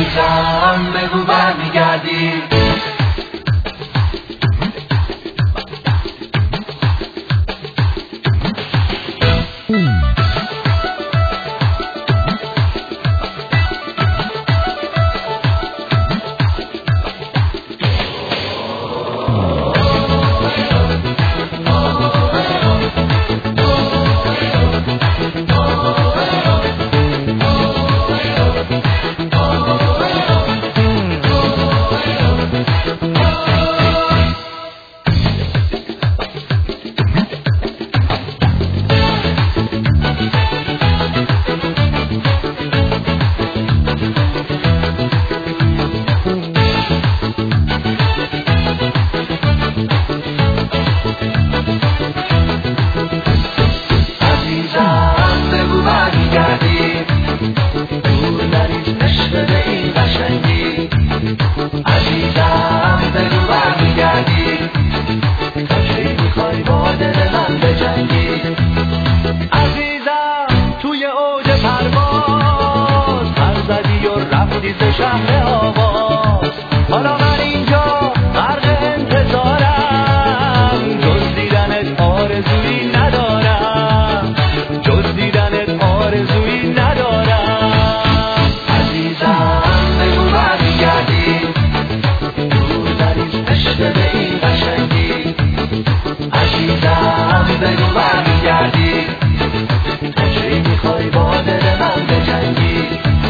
عزیزم بگو برمیگردی. شهر آواز حالا من اینجا غرق انتظارم، جز دیدنت آرزویی ندارم، جز دیدنت آرزویی ندارم. عزیزم بگو برمیگردی، دور نریز عشق به این قشنگی. عزیزم بگو برمیگردی، تا کی میخوای با دل من بجنگی.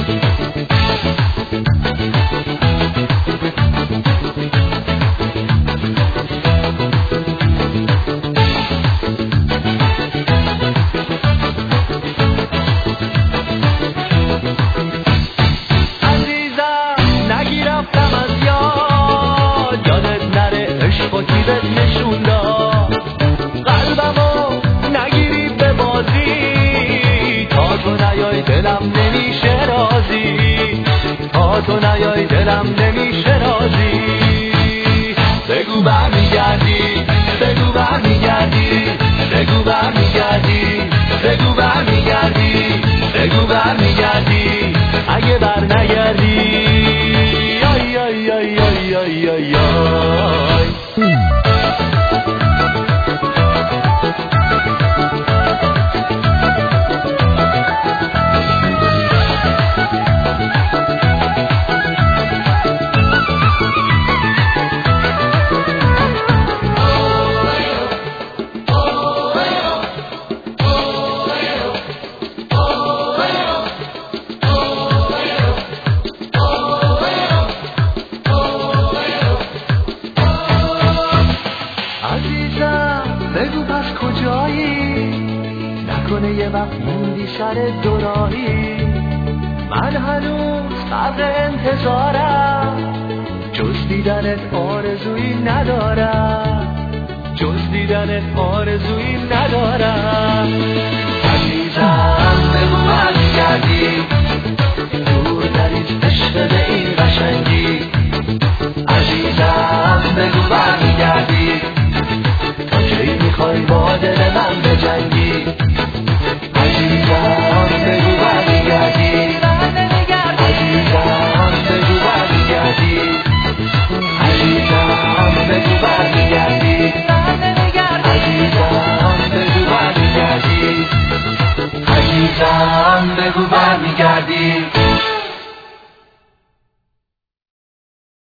نشون داد قلبمو نگیری به بازی، تا تو نیای دلم نمیشه رازی، تا تو نیای دلم نمیشه رازی. بگو برمیگردی، بگو برمیگردی، بگو برمیگردی، بگو برمیگردی، بگو برمیگردی. اگه برنگردی آی آی آی آی آی آی آی. بگو پس کجایی، نکنه یه وقت موندی سر دوراهی. من هنوز غرق انتظارم، جز دیدنت آرزویی ندارم، جز دیدنت آرزویی ندارم. عزیزم بگو برمیگردی، دور نریز عشق به این قشنگی. عزیزم بگو برمیگردی، تا کی میخوای با دل من بجنگی. عزیزم بگو برمیگردی، عزیزم بگو برمیگردی، عزیزم بگو برمیگردی، عزیزم بگو برمیگردی، عزیزم بگو برمیگردی.